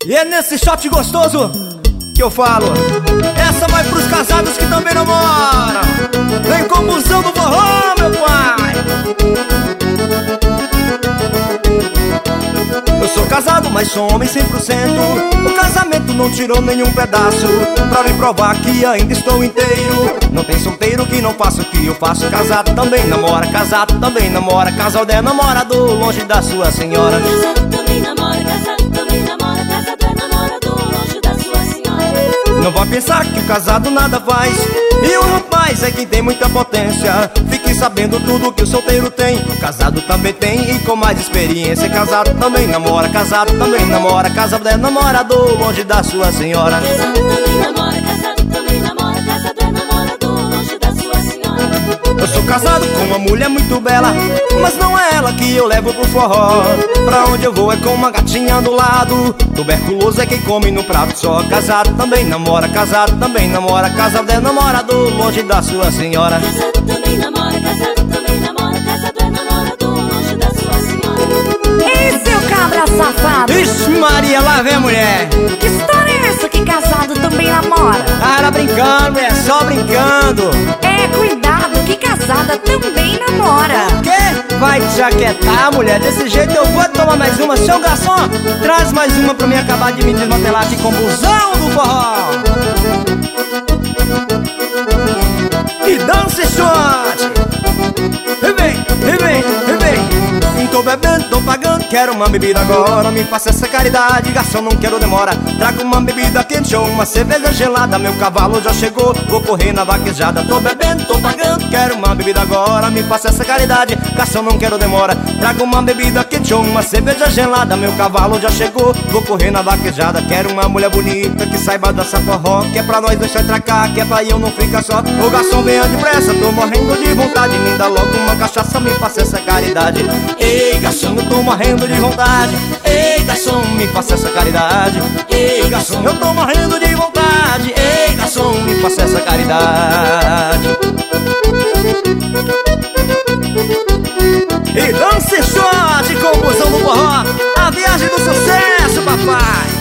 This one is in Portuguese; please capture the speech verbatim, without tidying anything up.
E é nesse shot gostoso que eu falo. Essa vai pros casados que também namoram. Vem com o busão do forró, meu pai. Eu sou casado, mas sou homem cem por cento. O casamento não tirou nenhum pedaço pra me provar que ainda estou inteiro. Não tem solteiro que não faça o que eu faço. Casado também namora, casado também namora. Casal é namorador, longe da sua senhora. Casado também namora, casado também namora. Casado é namorador, longe da sua senhora. Não vai pensar que o casado nada faz e o rapaz é quem tem muita potência. Fique sabendo tudo que o solteiro tem, o casado também tem e com mais experiência. Casado também namora, casado também namora. Casado é namorador, longe da sua senhora. Casado também namora, casado também namora. Casado é namorador, longe da sua senhora. Eu sou casado com uma mulher muito bela, mas não é ela que eu levo pro forró. Pra onde eu vou é com uma gatinha do lado. Tuberculoso é quem come no prato só. Casado também namora, casado também namora. Casado é namorador, longe da sua senhora. Casado também namora, casado também namora. Casado é namorador, longe da sua senhora. Ei, seu cabra safado! Ixi Maria, lá vem a mulher. Que história é essa que casado também namora? Cara brincando, é só brincando. É, cuidado, que casada também namora. O quê? Vai te aquietar, mulher. Desse jeito eu vou tomar mais uma. Seu garçom, traz mais uma pra mim acabar de me desmantelar aqui com o busão do forró. E dança esse shot. E vem, e vem, e vem. Tô bebendo, tô pagando, quero uma bebida agora. Me faça essa caridade, garçom, não quero demora. Traga uma bebida quente ou uma cerveja gelada. Meu cavalo já chegou, vou correr na vaquejada. Tô bebendo, tô pagando, quero uma bebida agora. Me faça essa caridade, garçom, não quero demora. Traga uma bebida quente ou uma cerveja gelada. Meu cavalo já chegou, vou correr na vaquejada. Quero uma mulher bonita que saiba dançar forró, que é pra nós deixar tracar, que é pra eu não ficar só. Ô garçom, venha depressa, tô morrendo de vontade. Me dá logo uma cachaça, me faça essa caridade. Ei, garçom, eu tô morrendo de vontade. Ei, garçom, me faça essa caridade. Ei, garçom, eu tô morrendo de vontade. Ei, garçom, me faça essa caridade.